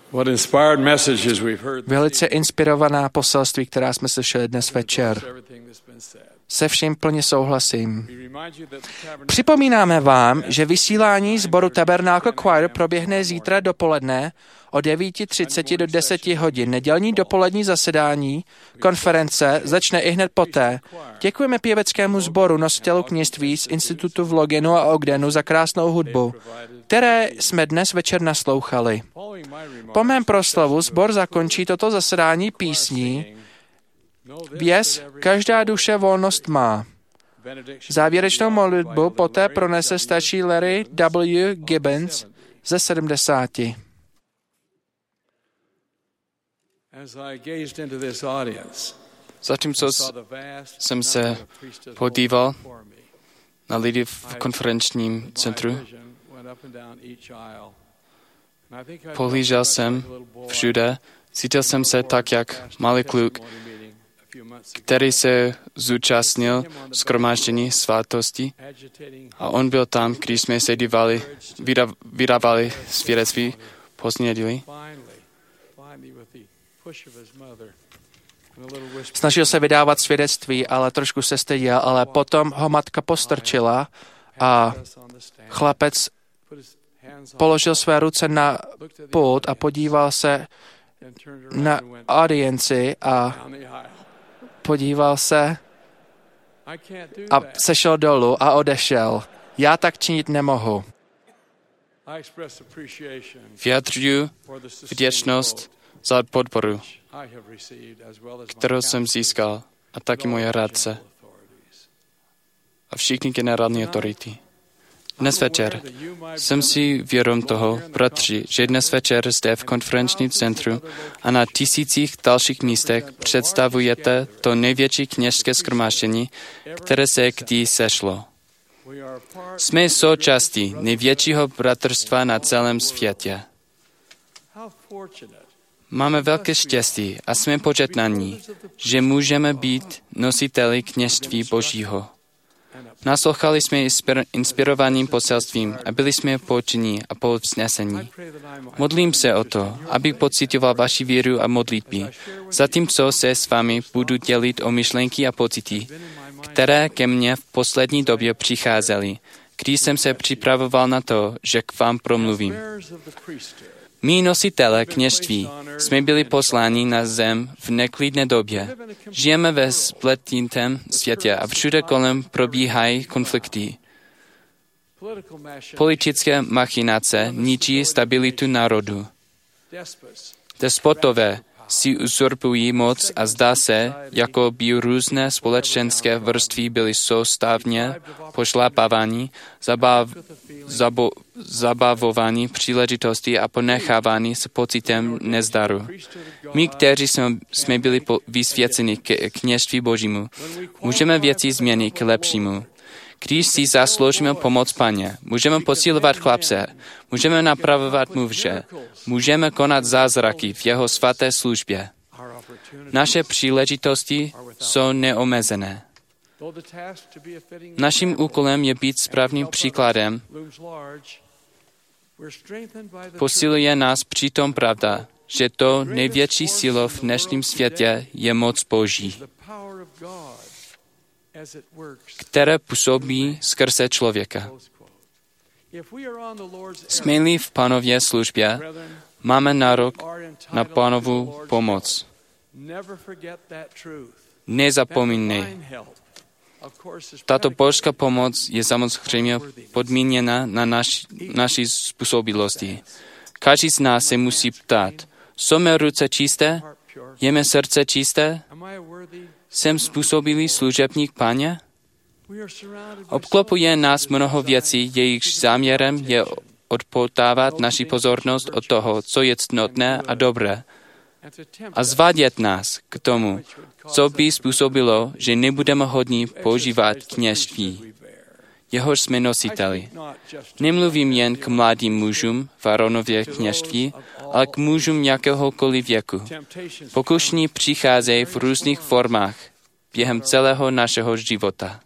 Velice inspirovaná poselství, která jsme slyšeli dnes večer. Se vším plně souhlasím. Připomínáme vám, že vysílání sboru Tabernacle Choir proběhne zítra dopoledne od 9:30 do 10 hodin. Nedělní dopolední zasedání konference začne ihned poté. Děkujeme pěveckému sboru nositelu kněžství z Institutu v Logenu a Ogdenu za krásnou hudbu, které jsme dnes večer naslouchali. Po mém proslovu sbor zakončí toto zasedání písní Věz, každá duše volnost má. Závěrečnou modlitbu poté pronese starší Larry W. Gibbons ze 70. Zatímco jsem se podíval na lidi v konferenčním centru, pohlížel jsem všude, cítil jsem se tak, jak malý kluk, který se zúčastnil shromáždění svátosti a on byl tam, když jsme se vydávali svědectví pozdní neděli. Snažil se vydávat svědectví, ale trošku se styděl, ale potom ho matka postrčila a chlapec položil své ruce na pult a podíval se na audienci a podíval se a sešel dolů a odešel. Já tak činit nemohu. Vyjadřuji vděčnost za podporu, kterou jsem získal, a taky moje rádce a všichni generální autority. Dnes večer jsem si vědom toho, bratři, že dnes večer zde v konferenčním centru a na tisících dalších místech představujete to největší kněžské shromáždění, které se kdy sešlo. Jsme součástí největšího bratrstva na celém světě. Máme velké štěstí a jsme požehnaní, že můžeme být nositeli kněžství Božího. Naslouchali jsme inspirovaným poselstvím a byli jsme poučení a povznesení. Modlím se o to, abych pocitoval vaši víru a modlitby, zatímco se s vámi budu dělit o myšlenky a pocity, které ke mně v poslední době přicházely, když jsem se připravoval na to, že k vám promluvím. My nositelé kněžství jsme byli posláni na zem v neklidné době. Žijeme ve spletitém světě a všude kolem probíhají konflikty. Politické machinace ničí stabilitu národu. Despotové si uzurpují moc a zdá se, jako by různé společenské vrstvy byly soustavně pošlapávány, zabavovány příležitosti a ponechávány s pocitem nezdaru. My, kteří jsme byli vysvěceni k kněžství Božímu, můžeme věci změnit k lepšímu. Když si zasloužíme pomoc Paně, můžeme posilovat chlapce, můžeme napravovat muže, můžeme konat zázraky v jeho svaté službě. Naše příležitosti jsou neomezené. Naším úkolem je být správným příkladem. Posiluje nás přitom pravda, že to největší sílo v dnešním světě je moc Boží, které působí skrze člověka. Jsme-li v Pánově službě, máme nárok na Pánovu pomoc. Nezapomínej. Tato božská pomoc je samozřejmě podmíněna na naší způsobilosti. Každý z nás se musí ptát, jsou mé ruce čisté? Je mé srdce čisté? Jsem způsobilý služebník Páně? Obklopuje nás mnoho věcí, jejichž záměrem je odpoutávat naši pozornost od toho, co je ctnotné a dobré, a zvádět nás k tomu, co by způsobilo, že nebudeme hodní používat kněžství, jehož jsme nositeli. Nemluvím jen k mladým mužům v Aaronově kněžství, ale k mužům jakéhokoliv věku. Pokušení přicházejí v různých formách během celého našeho života.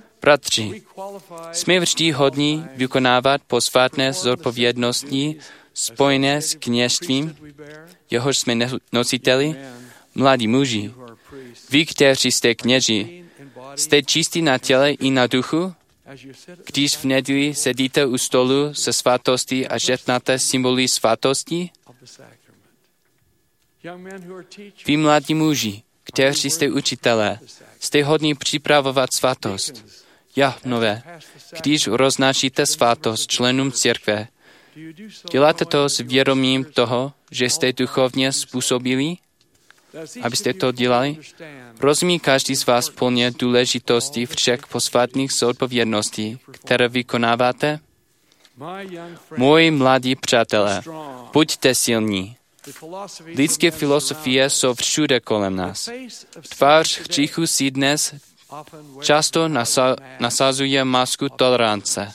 Bratři, jsme vždy hodní vykonávat posvátné zodpovědnosti spojené s kněžstvím, jehož jsme nositeli, mladí muži, vy, kteří jste kněži, jste čistí na těle i na duchu, když v neděli sedíte u stolu se svatostí a žehnáte symboly svatosti? Vy, mladí muži, kteří jste učitelé, jste hodní připravovat svatost. Nové, když roznášíte svatost členům církve, děláte to s vědomím toho, že jste duchovně způsobili, abyste to dělali? Rozumí každý z vás plně důležitosti všech posvátných zodpovědností, které vykonáváte? Moji mladí přátelé, buďte silní. Lidské filozofie jsou všude kolem nás. Tvář hříchu si dnes často nasazuje masku tolerance.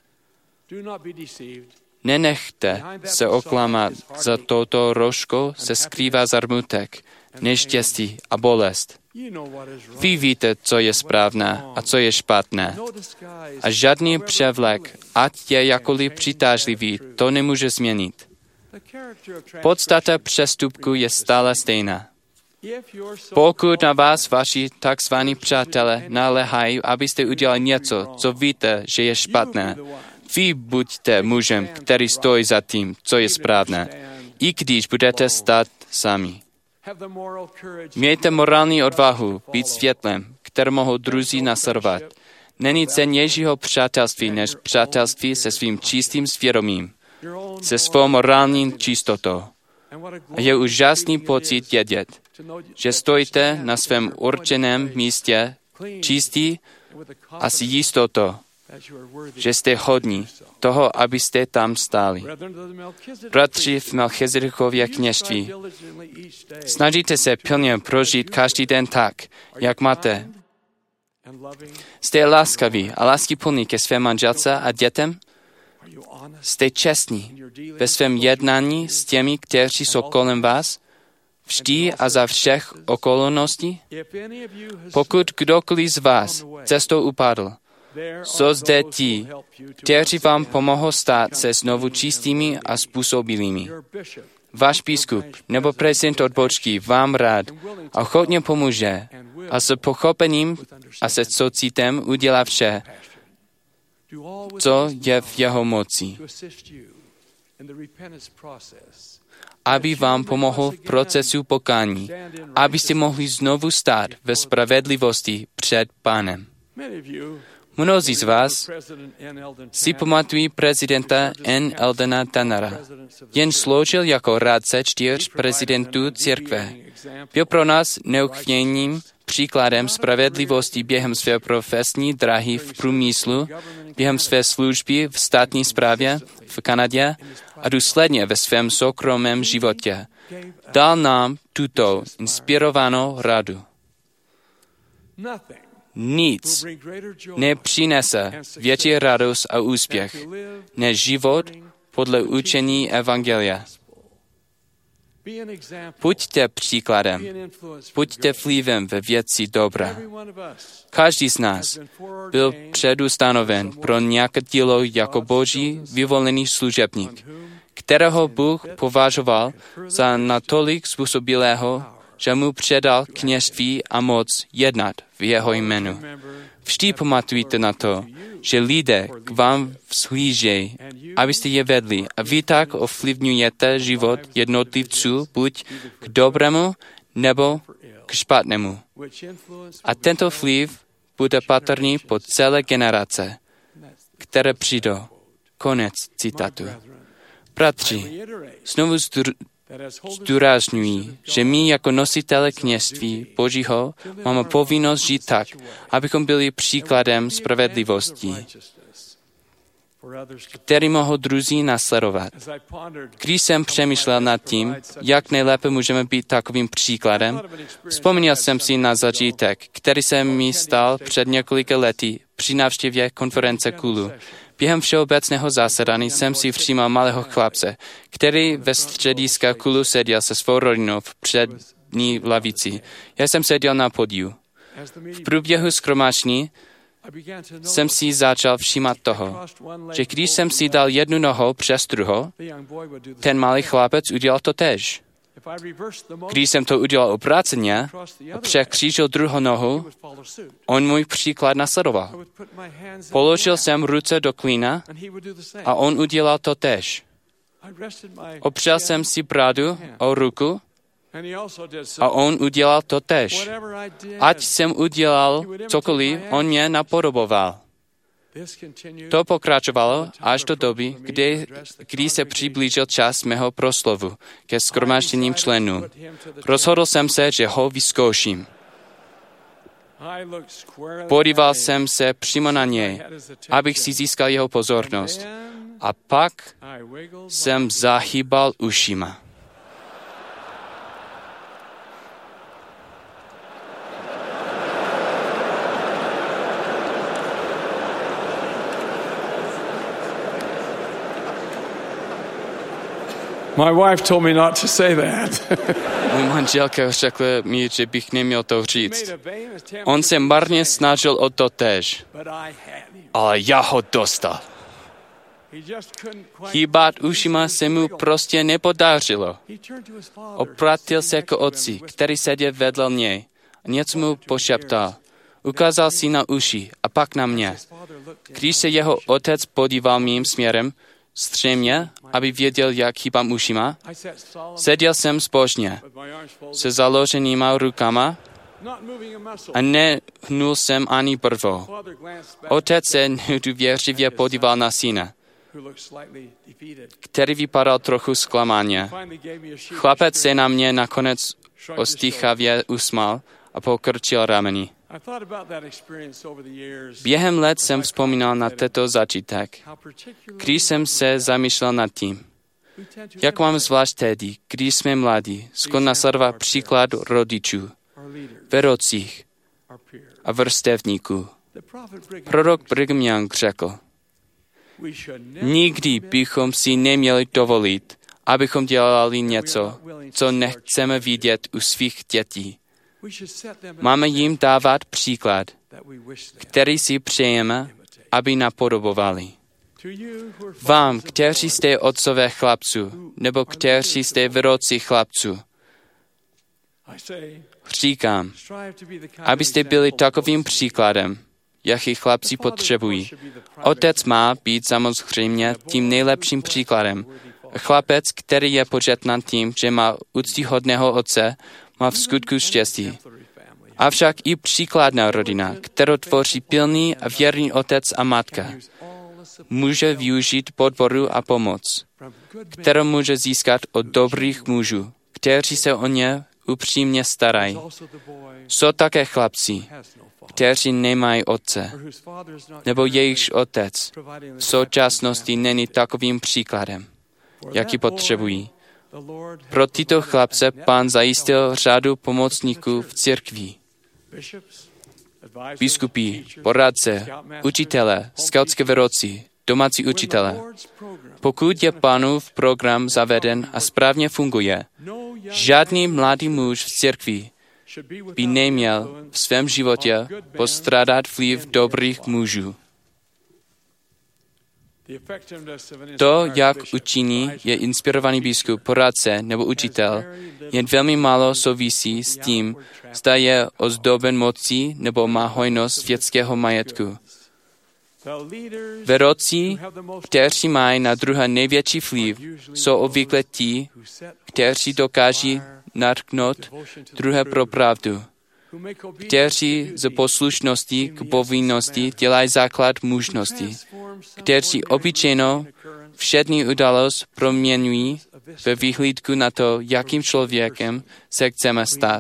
Nenechte se oklamat, za touto rouškou se skrývá zarmutek, neštěstí a bolest. Vy víte, co je správné a co je špatné. A žádný převlek, ať je jakkoliv přitažlivý, to nemůže změnit. Podstata přestupku je stále stejná. Pokud na vás vaši takzvaní přátelé naléhají, abyste udělali něco, co víte, že je špatné, vy buďte mužem, který stojí za tím, co je správné, i když budete stát sami. Mějte morální odvahu být světlem, které mohou druzí nasledovat. Není cennějšího přátelství než přátelství se svým čistým svědomím, se svou morální čistotou. A je úžasný pocit vědět, že stojíte na svém určeném místě čistý a s jistotou, že jste hodní toho, abyste tam stáli. Bratři v Melchizedekově kněžství, snažíte se pilně prožít každý den tak, jak máte. Jste láskaví a láskyplní ke své manželce a dětem? Jste čestní ve svém jednání s těmi, kteří jsou kolem vás, vždy a za všech okolností? Pokud kdokoliv z vás cestou upadl, jsou zde ti, kteří vám pomohou stát se znovu čistými a způsobilými. Váš biskup nebo prezident odbočky vám rád a ochotně pomůže a s pochopením a se soucitem udělá vše, co je v jeho moci, aby vám pomohl v procesu pokání, abyste mohli znovu stát ve spravedlivosti před Pánem. Mnozí z vás si pamatují prezidenta N. Eldena Tannera. Jen sloužil jako rádce 4 prezidentů církve. Byl pro nás neuchvějným příkladem spravedlivosti během své profesní dráhy v průmyslu, během své služby v státní správě v Kanadě a důsledně ve svém soukromém životě. Dal nám tuto inspirovanou radu. Nic nepřinese větší radost a úspěch než život podle učení Evangelia. Buďte příkladem, buďte vlivem ve věci dobra. Každý z nás byl předustanoven pro nějaké dílo jako Boží vyvolený služebník, kterého Bůh považoval za natolik způsobilého, že mu předal kněžství a moc jednat v jeho jménu. Vždy pamatujte na to, že lidé k vám vzhlížejí, abyste je vedli a vy tak ovlivňujete život jednotlivců buď k dobrému nebo k špatnému. A tento vliv bude patrný po celé generace, které přijdou. Konec citatu. Bratři, znovu zdůrazňují, že my jako nositele kněžství Božího máme povinnost žít tak, abychom byli příkladem spravedlivosti, který mohou druzí nasledovat. Když jsem přemýšlel nad tím, jak nejlépe můžeme být takovým příkladem, vzpomněl jsem si na zažitek, který se mi stal před několika lety při návštěvě konference KULu. Během všeobecného zasedání jsem si všiml malého chlapce, který ve střediska KULu seděl se svou rodinou v přední lavici. Já jsem seděl na podiu. V průběhu shromáždění jsem si začal všímat toho, že když jsem si dal jednu nohu přes druhou, ten malý chlapec udělal to též. Když jsem to udělal obráceně a překřížil druhou nohu, on můj příklad nasledoval. Položil jsem ruce do klína a on udělal to též. Opřel jsem si bradu o ruku a on udělal to též. Ať jsem udělal cokoliv, on mě napodoboval. To pokračovalo až do doby, kdy se přiblížil čas mého proslovu ke shromážděním členů. Rozhodl jsem se, že ho vyzkouším. Podíval jsem se přímo na něj, abych si získal jeho pozornost. A pak jsem zahýbal ušima. My wife told me not to say that. Můj manželka řekla mi, že bych neměl to říct. On se marně snažil o to též, ale já ho dostal. Hýbat ušima se mu prostě nepodařilo. Obrátil se k otci, který seděl vedle něj, a něco mu pošeptal. Ukázal si na uši a pak na mě. Když se jeho otec podíval mým směrem, střejmě, aby věděl, jak hýbám ušima, seděl jsem zbožně, se založenýma rukama a nehnul jsem ani brvou. Otec se nedůvěřivě podíval na syna, který vypadal trochu zklamaně. Chlapec se na mě nakonec ostýchavě usmál a pokrčil rameny. Během let jsem vzpomínal na tento zážitek, když jsem se zamýšlel nad tím, jak mám zvlášť tedy, když jsme mladí, skoro nasledovat příklad rodičů, vedoucích a vrstevníků. Prorok Brigham Young řekl, nikdy bychom si neměli dovolit, abychom dělali něco, co nechceme vidět u svých dětí. Máme jim dávat příklad, který si přejeme, aby napodobovali. Vám, kteří jste otcové chlapců, nebo kteří jste vedoucí chlapců, říkám, abyste byli takovým příkladem, jaký chlapci potřebují. Otec má být samozřejmě tím nejlepším příkladem. Chlapec, který je požehnán tím, že má úctyhodného otce, má v skutku štěstí. Avšak i příkladná rodina, kterou tvoří pilný a věrný otec a matka, může využít podporu a pomoc, kterou může získat od dobrých mužů, kteří se o ně upřímně starají. Jsou také chlapci, kteří nemají otce, nebo jejichž otec v současnosti není takovým příkladem, jaký potřebují. Pro tyto chlapce Pán zajistil řadu pomocníků v církvi. Biskupy, poradce, učitele, skautské vedoucí, domácí učitele. Pokud je Pánův program zaveden a správně funguje, žádný mladý muž v církvi by neměl v svém životě postrádat vliv dobrých mužů. To, jak učiní, je inspirovaný biskup, poradce nebo učitel, jen velmi málo souvisí s tím, zda je ozdoben mocí nebo má hojnost světského majetku. Vedoucí, kteří mají na druhé největší vliv, jsou obvykle ti, kteří dokáží natknout druhé pro pravdu, kteří z poslušnosti k povinnosti dělají základ mužnosti, kteří obyčejnou všední událost proměňují ve vyhlídku na to, jakým člověkem se chceme stát.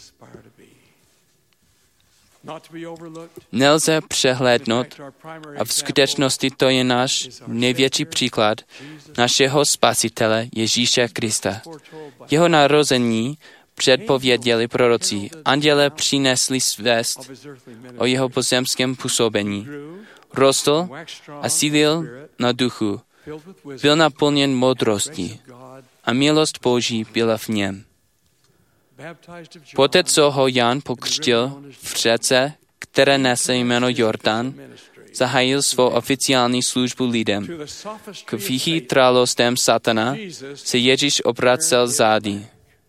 Nelze přehlédnout a v skutečnosti to je náš největší příklad našeho Spasitele Ježíše Krista. Jeho narození předpověděli proroci. Anděle přinesli zvěst o jeho pozemském působení. Rostl a sílil na duchu. Byl naplněn moudrostí a milost Boží byla v něm. Poté, co ho Jan pokřtil v řece které nese jméno Jordan, zahájil svou oficiální službu lidem. K vychytralostem satana se Ježíš obracel zády.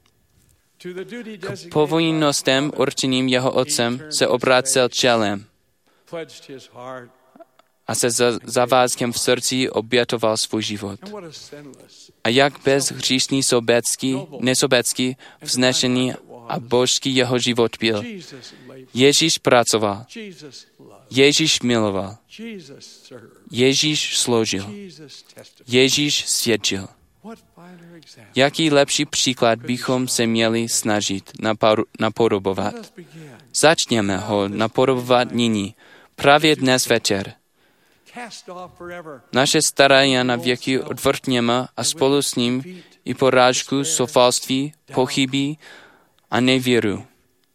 K povinnostem určeným jeho otcem se obracel čelem a se zavázkem v srdci obětoval svůj život. A jak bezhříšný nesobecký, vznešený a božský jeho život byl. Ježíš pracoval. Ježíš miloval. Ježíš sloužil. Ježíš svědčil. Jaký lepší příklad bychom se měli snažit napodobovat? Začněme ho napodobovat nyní, právě dnes večer. Naše starání na věky odvrtněme a spolu s ním i porážku, zoufalství, pochyby a nevěru.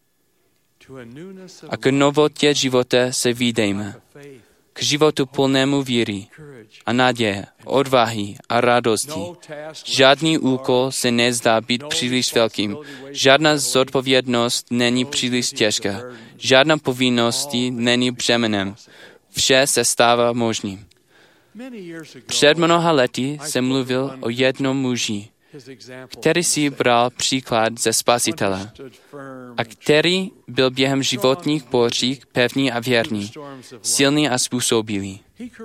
A k novotě života se vydejme. K životu plnému víry a naděje, odvahy a radosti. Žádný úkol se nezdá být příliš velkým. Žádná zodpovědnost není příliš těžká. Žádná povinnost není břemenem. Vše se stává možným. Před mnoha lety jsem mluvil o jednom muži, který si bral příklad ze Spasitele a který byl během životních bouří pevný a věrný, silný a způsobilý.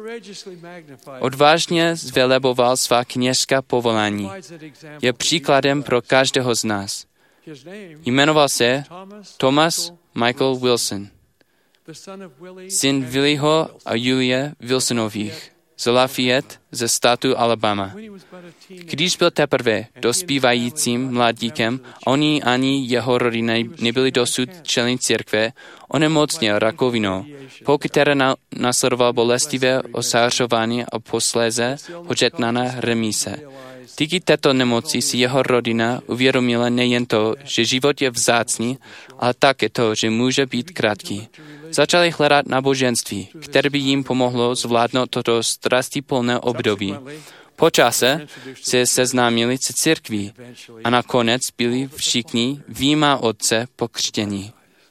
Odvážně zveleboval svá kněžská povolání. Je příkladem pro každého z nás. Jmenoval se Thomas Michael Wilson, syn Willieho a Julie Wilsonových z Lafayette ze státu Alabama. Když byl teprve dospívajícím mladíkem, oni ani jeho rodina nebyli dosud členy církve, onemocněl rakovinou, po které následoval bolestivé osářování a posléze požehnaná remise. Díky této nemoci si jeho rodina uvědomila nejen to, že život je vzácný, ale také to, že může být krátký. Začali hledat náboženství, které by jim pomohlo zvládnout toto strastiplné období. Po čase se seznámili se církví a nakonec byli všichni vyjma otce pokřtění.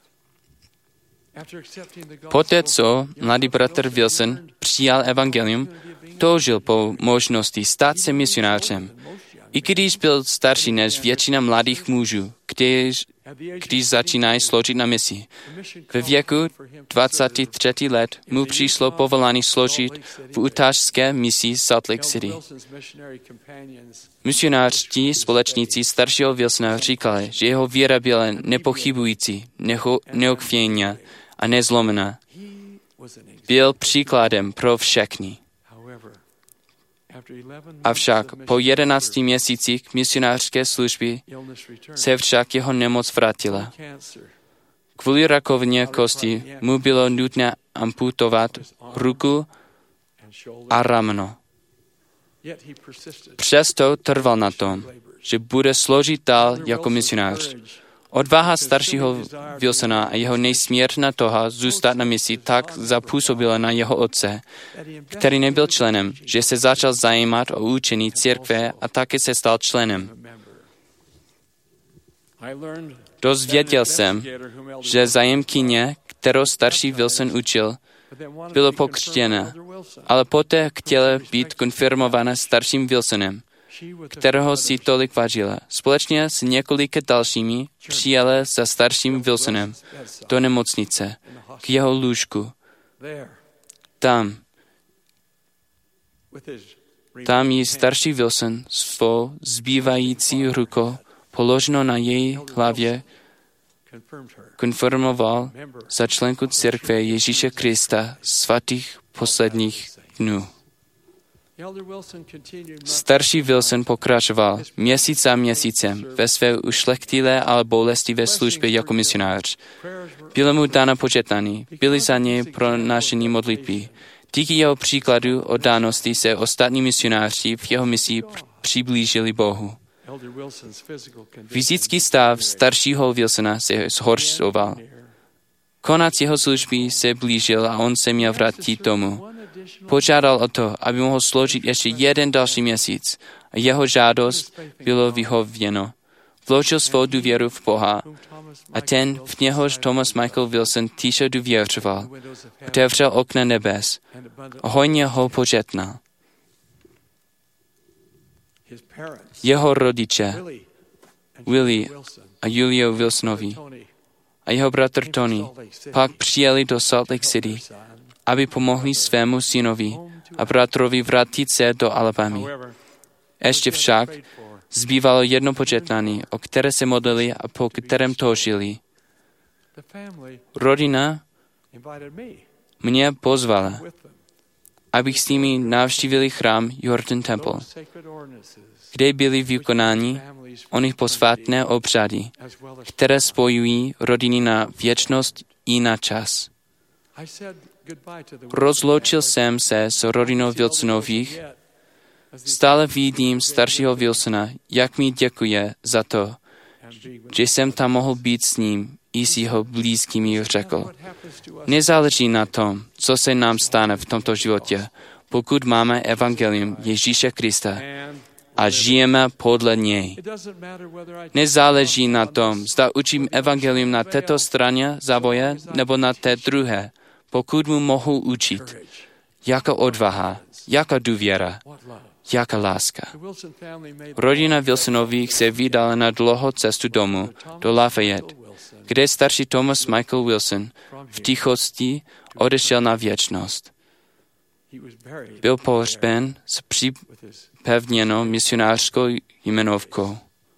Poté, co mladý bratr Wilson přijal evangelium, toužil po možnosti stát se misionářem. I když byl starší než většina mladých mužů, když začínají sloužit na misi. Ve věku 23 let mu přišlo povolání sloužit v utážské misi Salt Lake City. Misionářští společníci staršího Wilsona říkali, že jeho víra byla nepochybující, neokvějná a nezlomená. Byl příkladem pro všechny. Avšak po 11 měsících misionářské služby se však jeho nemoc vrátila. Kvůli rakovině kosti mu bylo nutné amputovat ruku a rameno. Přesto trval na tom, že bude sloužit dál jako misionář. Odvaha staršího Wilsona a jeho nejsmírná touha zůstat na misi tak zapůsobila na jeho otce, který nebyl členem, že se začal zajímat o učení církve a také se stal členem. Dozvěděl jsem, že zájemkyně, kterou starší Wilson učil, bylo pokřtěna, ale poté chtěla být konfirmována starším Wilsonem, kterého si tolik vážila. Společně s několika dalšími přijela za starším Wilsonem do nemocnice, k jeho lůžku. Tam jí starší Wilson svou zbývající rukou položeno na její hlavě konfirmoval za členku církve Ježíše Krista svatých posledních dnů. Starší Wilson pokračoval měsíc za měsícem ve své ušlechtilé, ale bolestivé službě jako misionář. Bylo mu dáno požehnání, byly za něj pronášeny modlitby. Díky jeho příkladu oddanosti se ostatní misionáři v jeho misi přiblížili Bohu. Fyzický stav staršího Wilsona se zhoršoval. Konec jeho služby se blížil a on se měl vrátit domů. Požádal o to, aby mohl sloužit ještě jeden další měsíc a jeho žádost bylo vyhověno. vložil svou důvěru v Boha a ten, v něhož Thomas Michael Wilson týše důvěřoval, otevřel okna nebes a hojně ho požehnal. Jeho rodiče, Willie a Julia Wilsonovi a jeho bratr Tony, pak přijeli do Salt Lake City, aby pomohli svému synovi a bratrovi vrátit se do Alabamy. Ještě však zbývalo jedno požehnání, o které se modlili a po kterém toužili. Rodina mě pozvala, abych s nimi navštívili chrám Jordan Temple, kde byly vykonány ony posvátné obřady, které spojují rodiny na věčnost i na čas. Rozloučil jsem se s rodinou Wilsonových. Stále vidím staršího Wilsona, jak mi děkuje za to, že jsem tam mohl být s ním i s jeho blízkými, řekl. Nezáleží na tom, co se nám stane v tomto životě, pokud máme evangelium Ježíše Krista a žijeme podle něj. Nezáleží na tom, zda učím evangelium na této straně závoje nebo na té druhé, pokud mu mohu učit. Jaká odvaha, jaká důvěra, jaká láska. Rodina Wilsonových se vydala na dlouhou cestu domů do Lafayette, kde starší Thomas Michael Wilson v tichosti odešel na věčnost. Byl pohřben s připevněnou misionářskou jmenovkou.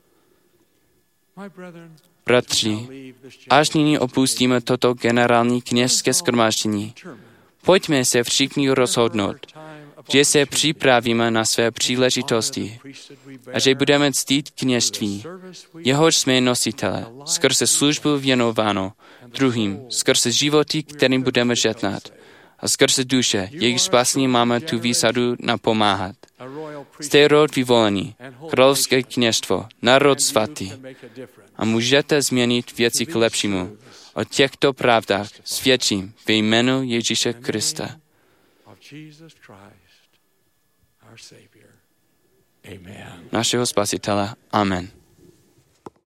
Bratři, až nyní opustíme toto generální kněžské shromáždění, pojďme se všichni rozhodnout, že se připravíme na své příležitosti a že budeme ctít kněžství, jehož jsme nositele, skrze službu věnovanou druhým, skrze životy, kterým budeme žehnat, a skrze duše, jejich spasení máme tu výsadu napomáhat. Jste rod vyvolený, královské kněžstvo, národ svatý a můžete změnit věci k lepšímu. O těchto pravdách svědčím ve jménu Ježíše Krista. Našeho Spasitele. Amen.